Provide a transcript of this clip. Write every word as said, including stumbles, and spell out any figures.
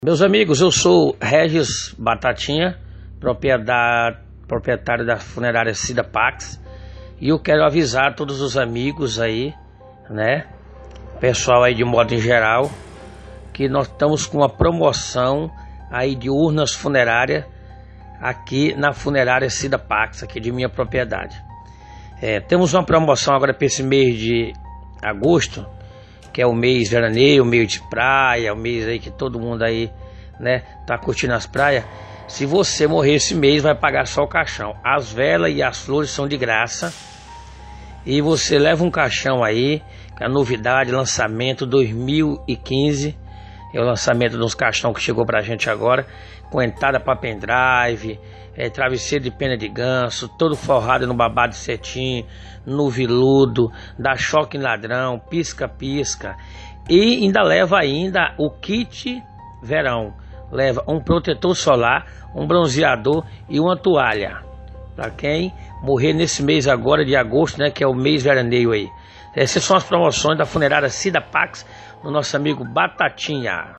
Meus amigos, eu sou Regis Batatinha, propriedade, proprietário da funerária Cida Pax, e eu quero avisar todos os amigos aí, né, pessoal aí de modo em geral, que nós estamos com uma promoção aí de urnas funerárias aqui na funerária Cida Pax, aqui de minha propriedade. É, temos uma promoção agora para esse mês de agosto, que é o mês veraneio, o mês de praia, o mês aí que todo mundo aí, né, tá curtindo as praias. Se você morrer esse mês, vai pagar só o caixão. As velas e as flores são de graça. E você leva um caixão aí, que é a novidade, lançamento dois mil e quinze. É o lançamento dos caixão que chegou pra gente agora, com entrada para pendrive, é, travesseiro de pena de ganso, todo forrado no babado de cetim, no viludo, dá choque em ladrão, pisca-pisca. E ainda leva ainda o kit verão. Leva um protetor solar, um bronzeador e uma toalha. Para quem morrer nesse mês agora de agosto, né, que é o mês veraneio aí. Essas são as promoções da funerária Cida Pax, do nosso amigo Batatinha.